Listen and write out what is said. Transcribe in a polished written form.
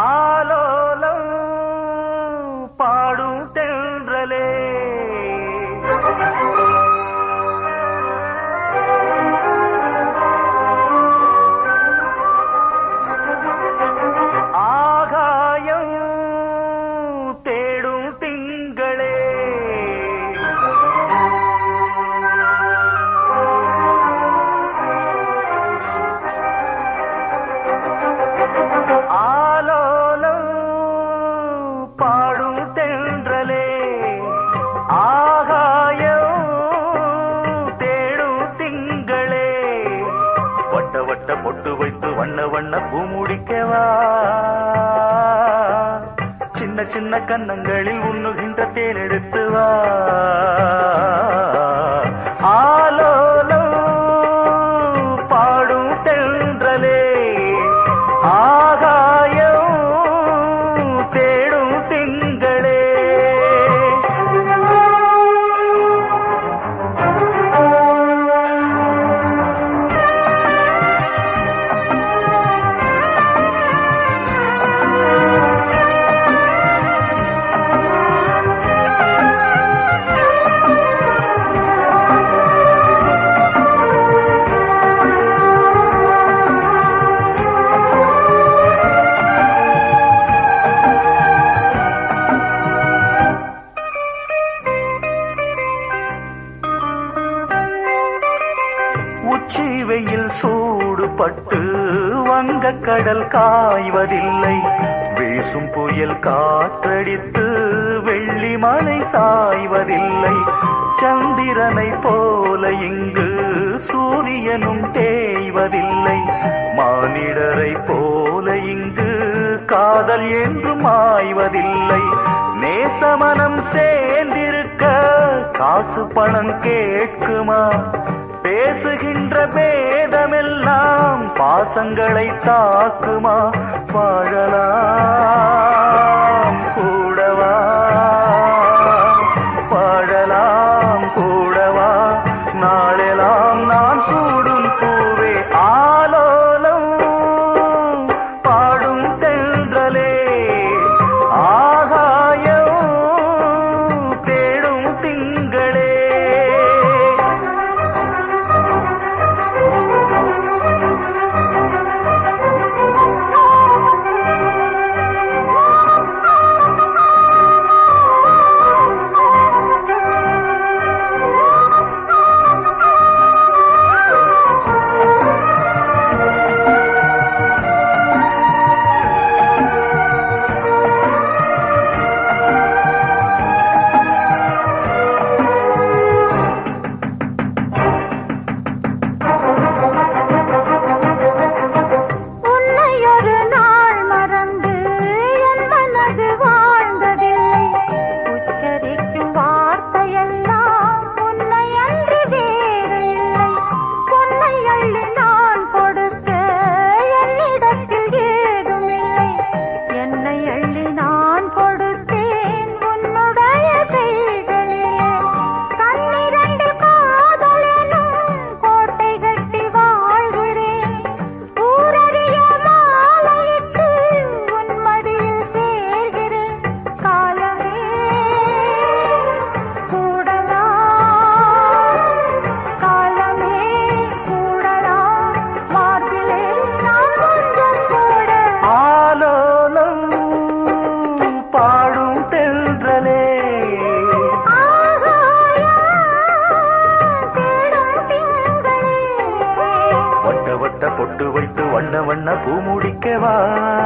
ஆலோலம் பாடும் தென்றலே ஆகாயம் தேடும் திங்களே ஆலோலம் பாடும் தென்றலே ஆகாயம் தேடும் திங்களே வட்ட வட்ட பொட்டு வைத்து வண்ண வண்ண பூ முடிக்கவா சின்ன சின்ன கன்னங்களில் உண்ணுகின்ற தேன் எடுத்து வா ஆலோலம் பாடும் தென்றலே ஆகாயம் தேடும் திங்களே உச்சி வெயில் சூடுபட்டு வங்க கடல் காய்வதில்லை வீசும் புயல் காற்றடித்து வெள்ளி மலை சாய்வதில்லை சந்திரனை போல இங்கு சூரியனும் தேய்வதில்லை மானிடரை போல இங்கு காதல் என்றும் ஆய்வதில்லை நேசமனம் சேர்ந்திருக்க காசு பணம் கேட்குமா பேசுகின்ற பேதமெல்லாம் பாசங்களை தாக்குமா வாழலாம் கூடவா வாழலாம் கூடவா நாளெல்லாம் நான் சூடும் பூவே ஆலோலம் பாடும் தென்றலே ஆகாயம் தேடும் திங்களே வட்ட வட்ட பொட்டு வைத்து வண்ண வண்ண பூ முடிக்கவா